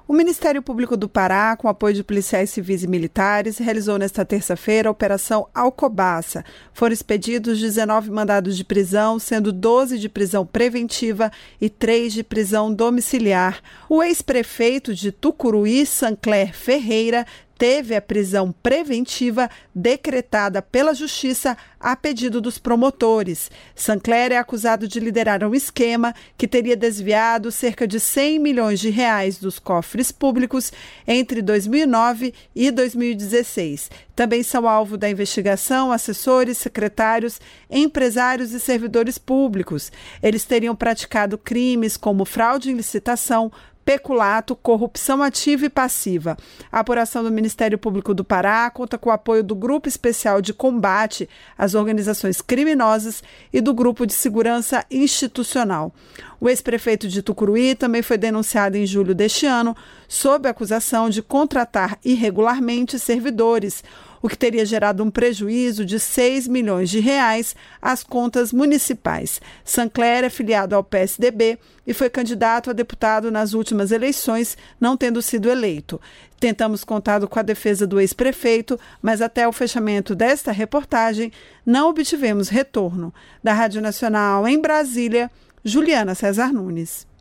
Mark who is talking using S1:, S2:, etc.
S1: O Ministério Público do Pará, com apoio de policiais civis e militares, realizou nesta terça-feira a Operação Alcobaça. Foram expedidos 19 mandados de prisão, sendo 12 de prisão preventiva e 3 de prisão domiciliar. O ex-prefeito de Tucuruí, Sancler Ferreira, teve a prisão preventiva decretada pela Justiça a pedido dos promotores. Sancler é acusado de liderar um esquema que teria desviado cerca de 100 milhões de reais dos cofres públicos entre 2009 e 2016. Também são alvo da investigação assessores, secretários, empresários e servidores públicos. Eles teriam praticado crimes como fraude em licitação, peculato, corrupção ativa e passiva. A apuração do Ministério Público do Pará conta com o apoio do Grupo Especial de Combate às Organizações Criminosas e do Grupo de Segurança Institucional. O ex-prefeito de Tucuruí também foi denunciado em julho deste ano sob a acusação de contratar irregularmente servidores, o que teria gerado um prejuízo de 6 milhões de reais às contas municipais. Sancler é filiado ao PSDB e foi candidato a deputado nas últimas eleições, não tendo sido eleito. Tentamos contato com a defesa do ex-prefeito, mas até o fechamento desta reportagem não obtivemos retorno. Da Rádio Nacional em Brasília, Juliana César Nunes.